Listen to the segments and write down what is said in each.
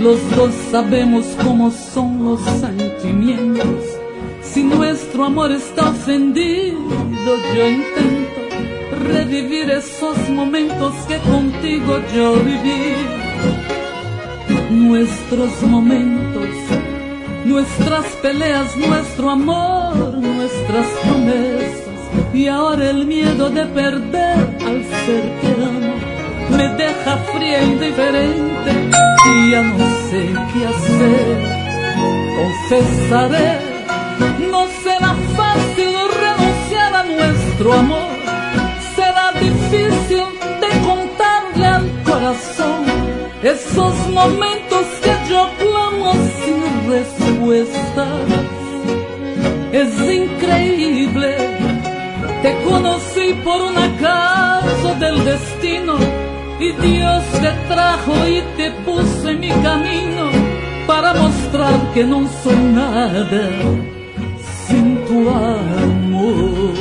Los dos sabemos cómo son los sentimientos. Si nuestro amor está ofendido, yo intento revivir esos momentos que contigo yo viví. Nuestros momentos, nuestras peleas, nuestro amor, nuestras promesas. Y ahora el miedo de perder al ser que amo me deja fría e indiferente y ya no sé qué hacer. Confesaré, no será fácil renunciar a nuestro amor. Será difícil de contarle al corazón esos momentos que yo clamo sin respuestas. Es increíble, te conocí por un acaso del destino y Dios te trajo y te puso en mi camino para mostrar que no soy nada sin tu amor.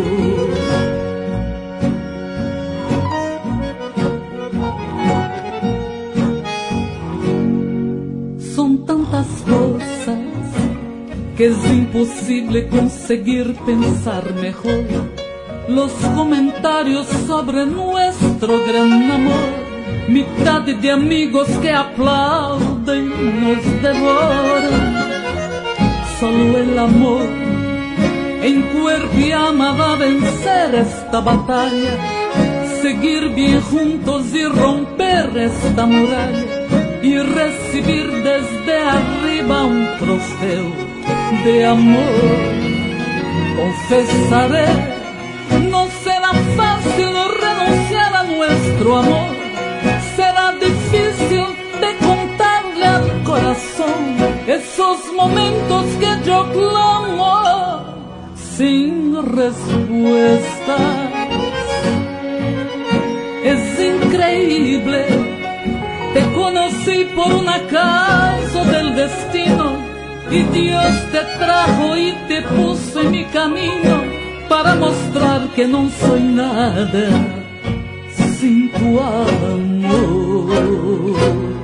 Son tantas cosas que es imposible conseguir pensar mejor. Los comentarios sobre nuestro gran amor, mitad de amigos que aplauden nos devoran. Solo el amor en cuerpo y alma va a vencer esta batalla, seguir bien juntos y romper esta muralla y recibir desde arriba un trofeo de amor. Confesaré, no será fácil renunciar a nuestro amor. Será difícil de contarle al corazón esos momentos que yo clamo sin respuesta. Es increíble, te conocí por un acaso del destino y Dios te trajo y te puso en mi camino para mostrar que no soy nada sin tu amor.